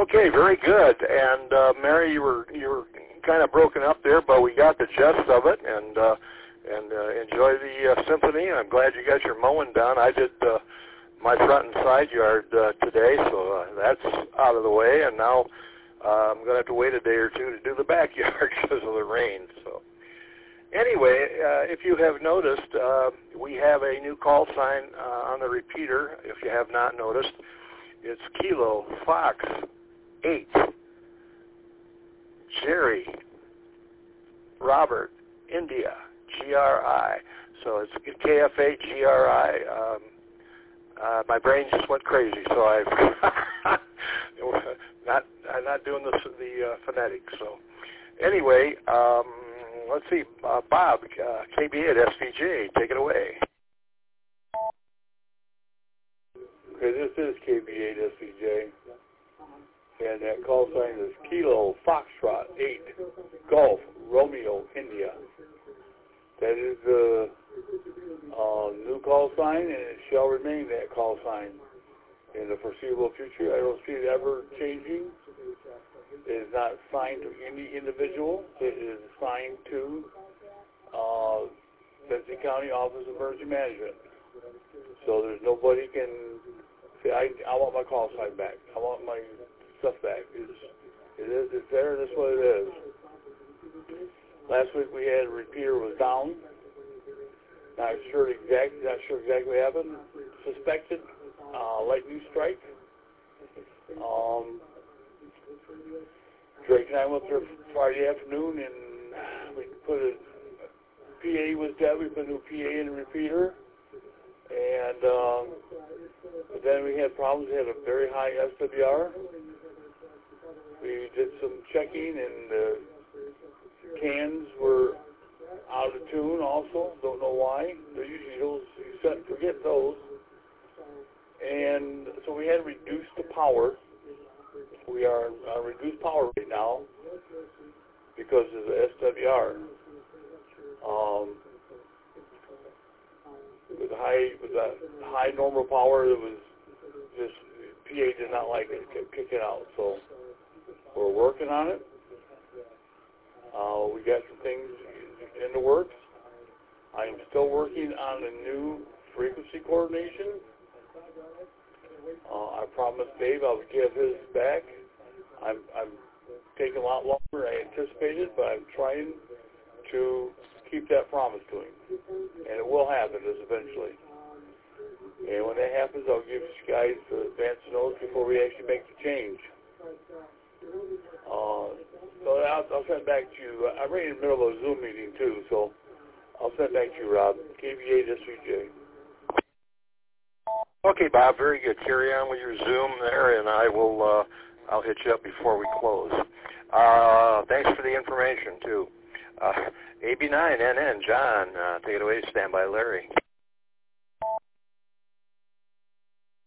Okay, very good. And Mary, you were kind of broken up there, but we got the gist of it, and enjoy the symphony. I'm glad you got your mowing done. I did my front and side yard today, so that's out of the way, and now I'm going to have to wait a day or two to do the backyard because of the rain. So anyway, if you have noticed, we have a new call sign on the repeater. If you have not noticed, it's Kilo Fox 8 Jerry Robert India GRI. So it's KF8 GRI. My brain just went crazy, so I'm not doing the phonetics. So anyway, let's see, Bob, KB8 SVJ, take it away. Okay, this is KB8 SVJ, and that call sign is Kilo Foxtrot 8 Golf Romeo India. That is the new call sign, and it shall remain that call sign in the foreseeable future. I don't see it ever changing. It is not signed to any individual. It is signed to Benson County Office of Emergency Management. So there's nobody can say, I want my call sign back. I want my stuff back. It's there, that's what it is. Last week we had a repeater was down. Not sure exactly what happened. Suspected lightning strike. Drake and I went there Friday afternoon, and we put a PA was dead. We put a new PA in the repeater, and but then we had problems. We had a very high SWR. We did some checking, and the cans were out of tune also. Don't know why. They're usually those, you forget those. And so we had to reduce the power. We are on reduced power right now because of the SWR. With the high normal power, it was just, PA did not like it. It kept kicking out. So we're working on it. We got some things in the works. I am still working on a new frequency coordination. I promised Dave I would give his back. I'm taking a lot longer than I anticipated, but I'm trying to keep that promise to him. And it will happen eventually. And when that happens, I'll give you guys the advance notice before we actually make the change. So I'll send it back to you. I'm right in the middle of a Zoom meeting too, so I'll send it back to you, Rob. KB8 SVJ. Okay, Bob, very good. Carry on with your Zoom there, and I'll hit you up before we close. Thanks for the information too. AB9NN, John, take it away. Stand by, Larry.